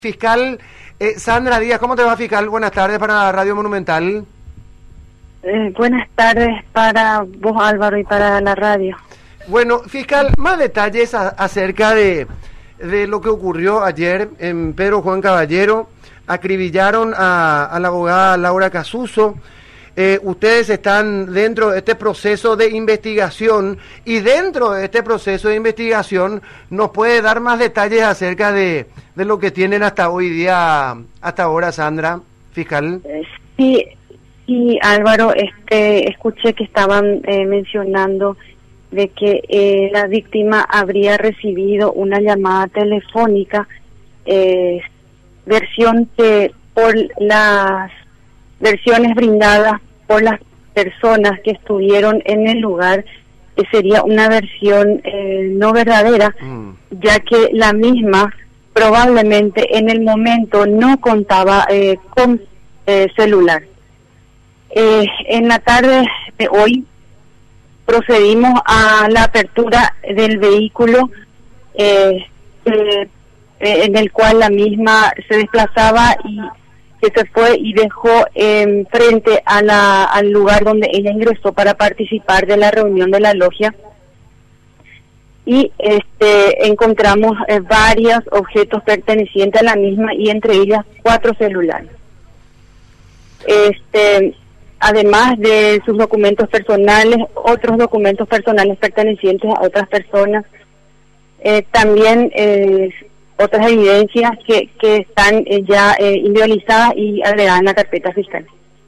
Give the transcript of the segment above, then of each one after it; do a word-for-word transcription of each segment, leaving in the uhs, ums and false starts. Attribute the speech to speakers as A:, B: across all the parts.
A: Fiscal eh, Sandra Díaz, ¿cómo te va, fiscal? Buenas tardes para Radio Monumental.
B: Eh, buenas tardes para vos, Álvaro, y para la radio.
A: Bueno, fiscal, más detalles a, acerca de, de lo que ocurrió ayer en Pedro Juan Caballero. Acribillaron a, a la abogada Laura Casuso. Eh, ustedes están dentro de este proceso de investigación y dentro de este proceso de investigación nos puede dar más detalles acerca de, de lo que tienen hasta hoy día, hasta ahora, Sandra, fiscal.
B: Eh, sí, sí, Álvaro, este, escuché que estaban eh, mencionando de que eh, la víctima habría recibido una llamada telefónica, eh, versión que por las versiones brindadas por las personas que estuvieron en el lugar, que sería una versión eh, no verdadera, mm. ya que la misma probablemente en el momento no contaba eh, con eh, celular. Eh, en la tarde de hoy procedimos a la apertura del vehículo eh, eh, en el cual la misma se desplazaba y que se fue y dejó eh, frente a la, al lugar donde ella ingresó para participar de la reunión de la logia. Y este encontramos eh, varios objetos pertenecientes a la misma y entre ellas cuatro celulares. Este, además de sus documentos personales, otros documentos personales pertenecientes a otras personas, eh, también eh, otras evidencias que, que están eh, ya eh, individualizadas y agregadas en la carpeta fiscal.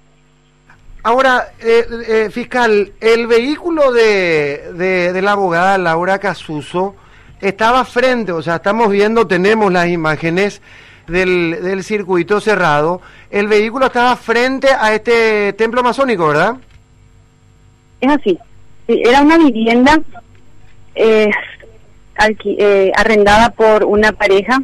A: Ahora, eh, eh, fiscal, el vehículo de, de, de la abogada Laura Casuso estaba frente, o sea, estamos viendo, tenemos las imágenes del, del circuito cerrado, el vehículo estaba frente a este templo masónico, ¿verdad?
B: Es así, sí, era una vivienda eh, Alqui, eh, arrendada por una pareja.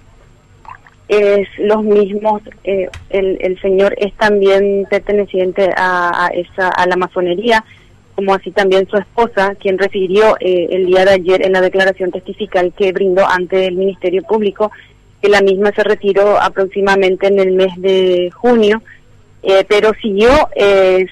B: Es los mismos, eh, el, el señor es también perteneciente a, a esa a la masonería, como así también su esposa, quien refirió eh, el día de ayer en la declaración testifical que brindó ante el Ministerio Público, que la misma se retiró aproximadamente en el mes de junio, eh, pero siguió eh,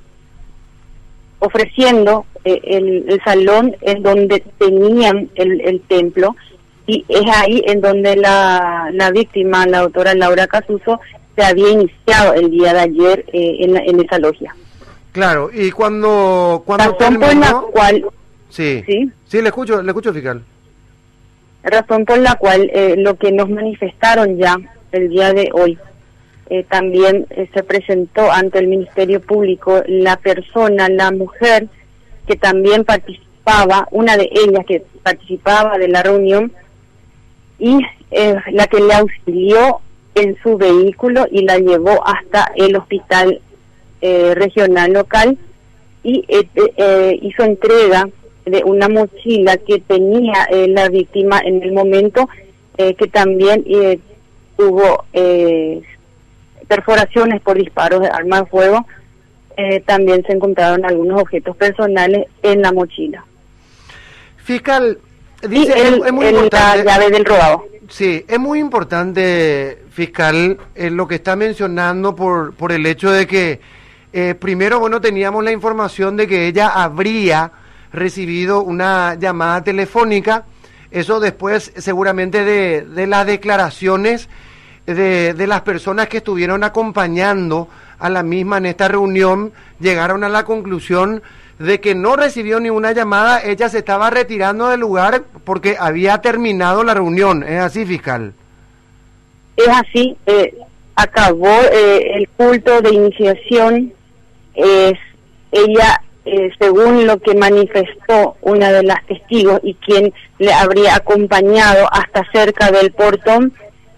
B: ofreciendo eh, el, el salón en donde tenían el, el templo, y es ahí en donde la, la víctima, la doctora Laura Casuso, se había iniciado el día de ayer eh, en, en esa logia.
A: Claro, y cuando... cuando
B: razón
A: terminó...
B: por la cual...
A: Sí,
B: sí,
A: sí, le escucho, le escucho, fiscal.
B: Razón por la cual eh, lo que nos manifestaron ya el día de hoy, eh, también eh, se presentó ante el Ministerio Público la persona, la mujer que también participaba, una de ellas que participaba de la reunión, y eh, la que le auxilió en su vehículo y la llevó hasta el hospital eh, regional local y eh, eh, hizo entrega de una mochila que tenía eh, la víctima en el momento, eh, que también eh, tuvo eh, perforaciones por disparos de arma de fuego. Eh, también se encontraron algunos objetos personales en la mochila.
A: Fiscal, dice,
B: y el,
A: es, es muy
B: el,
A: importante,
B: la llave del robado.
A: Sí, es muy importante, fiscal, eh, lo que está mencionando por, por el hecho de que eh, primero, bueno, teníamos la información de que ella habría recibido una llamada telefónica, eso después seguramente de, de las declaraciones de, de las personas que estuvieron acompañando a la misma en esta reunión, llegaron a la conclusión de que no recibió ninguna llamada, ella se estaba retirando del lugar porque había terminado la reunión. ¿Es así, fiscal?
B: Es así, eh, acabó eh, el culto de iniciación, eh, ella, eh, según lo que manifestó una de las testigos y quien le habría acompañado hasta cerca del portón,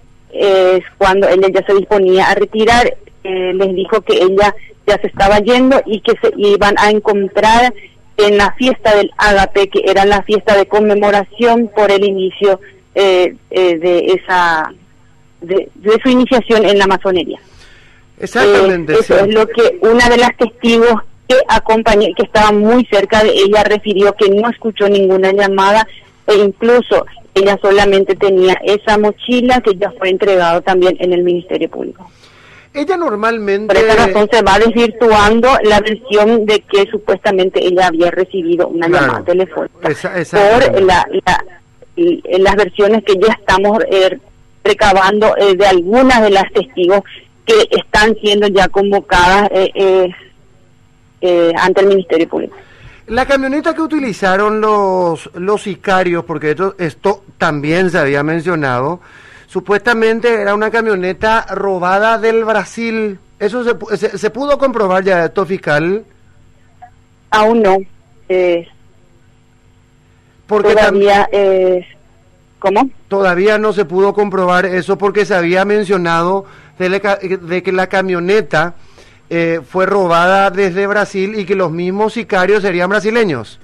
B: eh, cuando ella ya se disponía a retirar, eh, les dijo que ella ya se estaba yendo y que se iban a encontrar en la fiesta del Ágape, que era la fiesta de conmemoración por el inicio eh, eh, de esa de, de su iniciación en la masonería.
A: Exactamente.
B: Eh, eso
A: sí.
B: es lo que una de las testigos que acompañó, que estaba muy cerca de ella, refirió que no escuchó ninguna llamada e incluso ella solamente tenía esa mochila que ya fue entregado también en el Ministerio Público.
A: Ella normalmente...
B: Por esa razón se va desvirtuando la versión de que supuestamente ella había recibido una claro, llamada telefónica. Esa, por la, la, las versiones que ya estamos eh, recabando eh, de algunas de las testigos que están siendo ya convocadas eh, eh, eh, ante el Ministerio Público.
A: La camioneta que utilizaron los los sicarios, porque esto, esto también se había mencionado, supuestamente era una camioneta robada del Brasil. ¿Eso se, se, se pudo comprobar ya esto, fiscal?
B: Aún no. Eh,
A: porque
B: todavía, eh, ¿cómo?
A: Todavía no se pudo comprobar eso porque se había mencionado de, le, de que la camioneta eh, fue robada desde Brasil y que los mismos sicarios serían brasileños.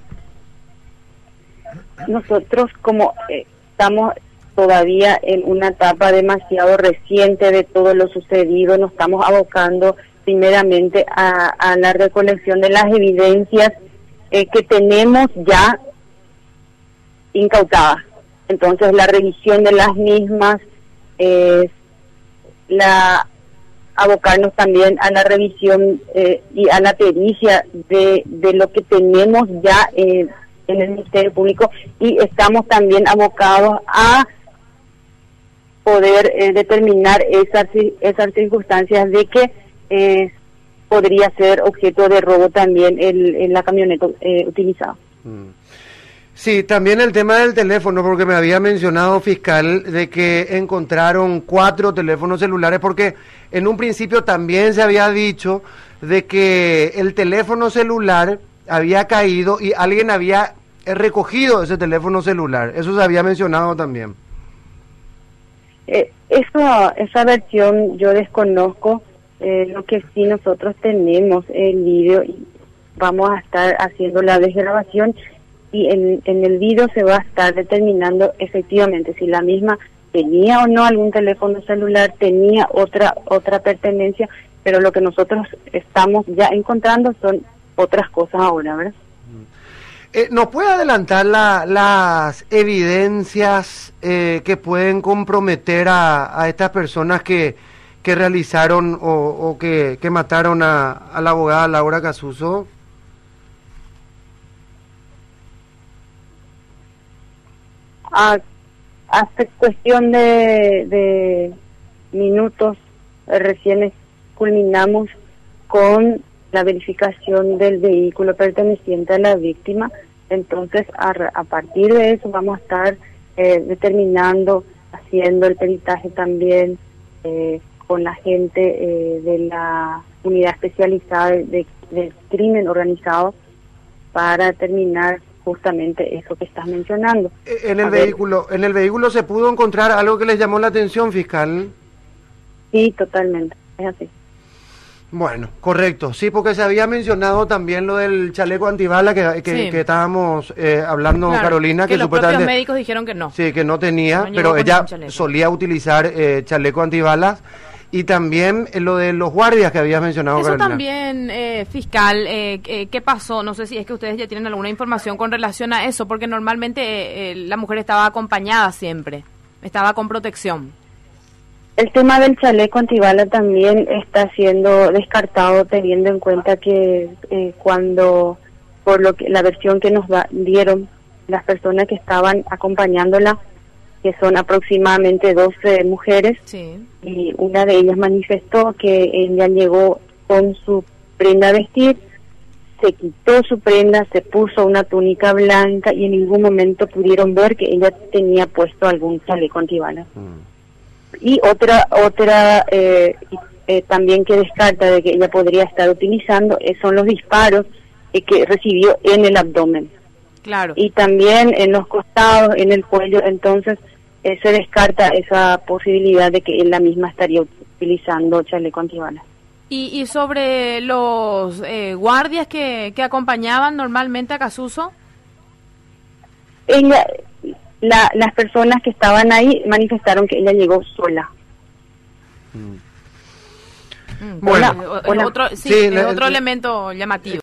B: Nosotros como eh, estamos todavía en una etapa demasiado reciente de todo lo sucedido, nos estamos abocando primeramente a, a la recolección de las evidencias eh, que tenemos ya incautadas. Entonces la revisión de las mismas, eh, la abocarnos también a la revisión eh, y a la pericia de, de lo que tenemos ya eh, en el Ministerio Público, y estamos también abocados a poder eh, determinar esas, esas circunstancias de que eh, podría ser objeto de robo también el, el la camioneta eh, utilizada.
A: Mm. Sí, también el tema del teléfono, porque me había mencionado, fiscal, de que encontraron cuatro teléfonos celulares, porque en un principio también se había dicho de que el teléfono celular había caído y alguien había recogido ese teléfono celular. Eso se había mencionado también.
B: Eh, eso, esa versión yo desconozco. Eh, lo que sí nosotros tenemos el vídeo y vamos a estar haciendo la desgrabación, y en, en el vídeo se va a estar determinando efectivamente si la misma tenía o no algún teléfono celular, tenía otra otra pertenencia, pero lo que nosotros estamos ya encontrando son otras cosas ahora, ¿verdad?
A: Eh, ¿Nos puede adelantar la, las evidencias eh, que pueden comprometer a, a estas personas que, que realizaron o, o que, que mataron a, a la abogada Laura Casuso?
B: Ah, hace cuestión de, de minutos eh, recién culminamos con la verificación del vehículo perteneciente a la víctima. Entonces a, a partir de eso vamos a estar eh, determinando, haciendo el peritaje también eh, con la gente eh, de la unidad especializada de, de, de crimen organizado para determinar justamente eso que estás mencionando.
A: En el a vehículo, ver, en el vehículo se pudo encontrar algo que les llamó la atención, fiscal.
B: Sí, totalmente, es así.
A: Bueno, correcto, sí, porque se había mencionado también lo del chaleco antibala que, que, sí. que estábamos eh, hablando, claro, Carolina, que,
C: que los
A: supuestamente
C: propios médicos dijeron que no.
A: Sí, que no tenía, no pero ella solía utilizar eh, chaleco antibalas. Y también eh, lo de los guardias que habías mencionado,
C: Eso
A: Carolina.
C: También, eh, fiscal, eh, eh, ¿qué pasó? No sé si es que ustedes ya tienen alguna información con relación a eso, porque normalmente eh, eh, la mujer estaba acompañada siempre, estaba con protección.
B: El tema del chaleco antibala también está siendo descartado, teniendo en cuenta que eh, cuando, por lo que la versión que nos da, dieron las personas que estaban acompañándola, que son aproximadamente doce mujeres,
C: sí,
B: y una de ellas manifestó que ella llegó con su prenda a vestir, se quitó su prenda, se puso una túnica blanca y en ningún momento pudieron ver que ella tenía puesto algún chaleco antibalas. Mm. Y otra otra eh, eh, también que descarta de que ella podría estar utilizando eh, son los disparos eh, que recibió en el abdomen.
C: Claro.
B: Y también en los costados, en el cuello. Entonces eh, se descarta esa posibilidad de que él la misma estaría utilizando chaleco antibalas.
C: ¿Y, y sobre los eh, guardias que, que acompañaban normalmente a Casuso?
B: Ella, la, las personas que estaban ahí manifestaron que ella llegó sola.
C: Mm. Bueno, o, o, otro, sí, sí, es otro elemento llamativo.